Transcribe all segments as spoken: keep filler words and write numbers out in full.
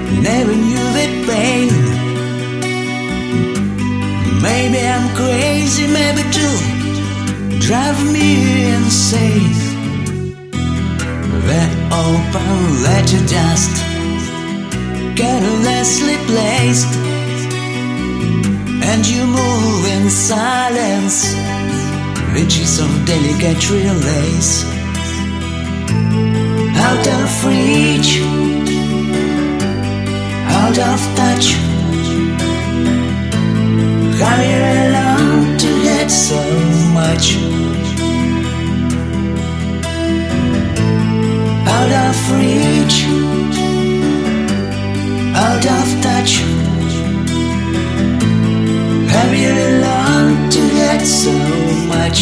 never knew the pain. Maybe I'm crazy, maybe too, drive me insane. The open letter dust, carelessly placed, and you move in silence, ridges of delicate real lace. Out of reach, out of touch, how you long to get so much. Out of reach, out of touch, have you long to get so much.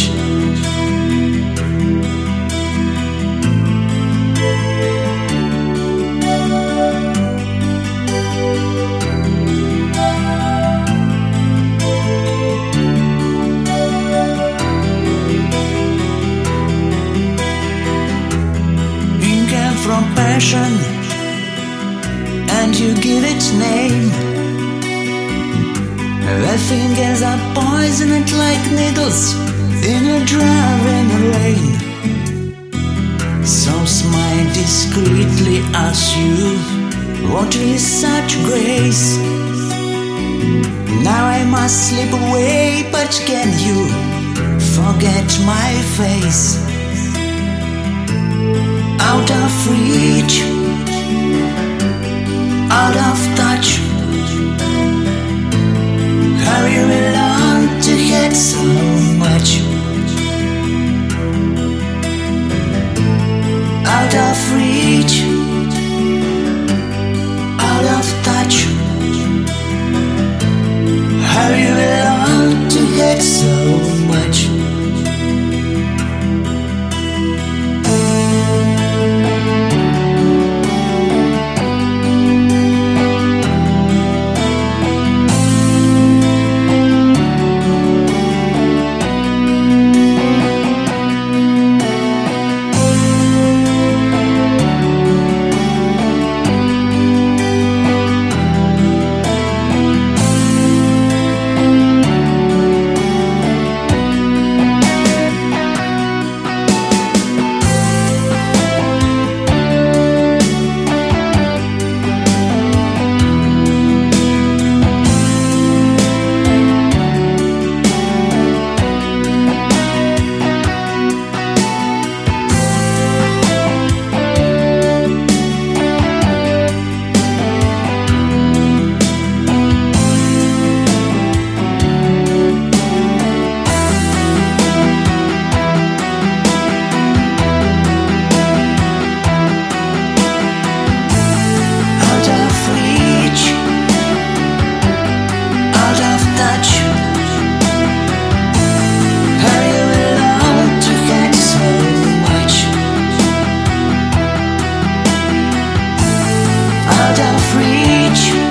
From passion, and you give it name. The fingers are poisoned like needles in a driving rain. So smile discreetly as you walk with such grace. Now I must slip away, but can you forget my face? Out of reach, out of touch, how you long to get so much. Out of reach, out of touch, how you long to get so much. Out of reach,